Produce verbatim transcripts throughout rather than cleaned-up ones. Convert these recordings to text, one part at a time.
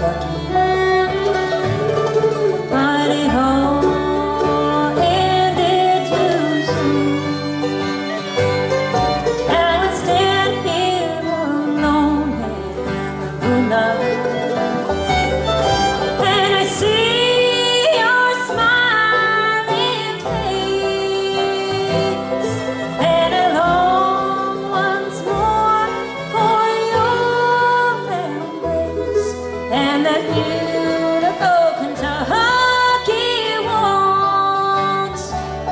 lucky. But it all ended too soon. Now I stand here alone in the moonlight, and I see your smiling face, and I long once more for your embrace, and that beautiful Kentucky waltz.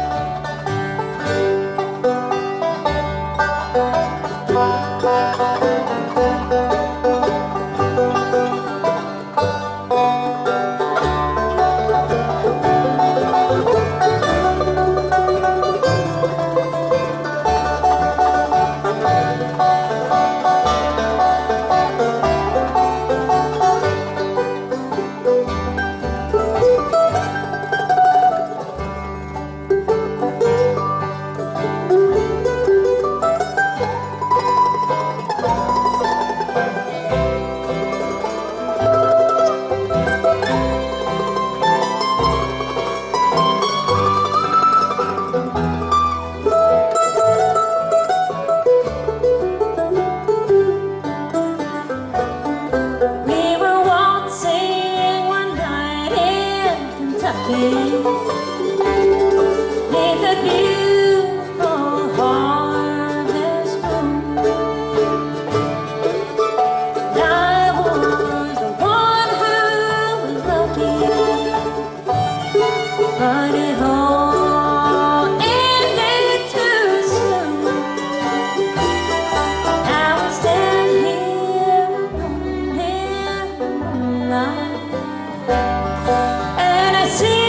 Neath the beautiful harvest moon, I was the one who was lucky, but it all ended too soon. Now I stand here alone in the moonlight, and I see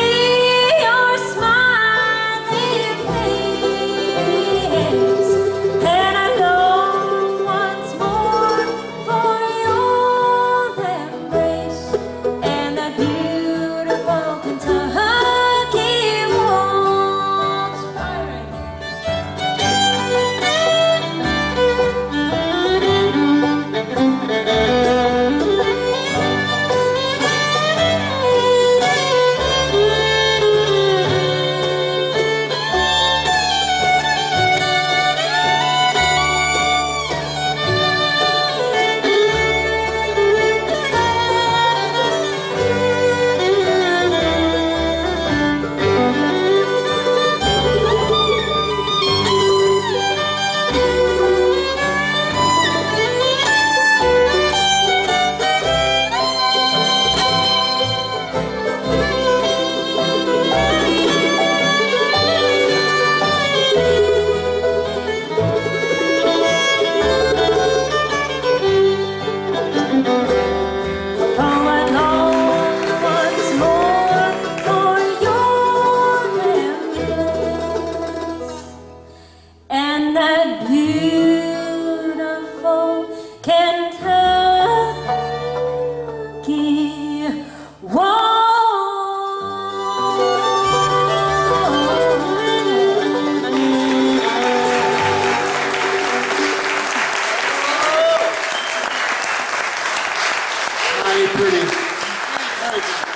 that beautiful Kentucky waltz. Pretty.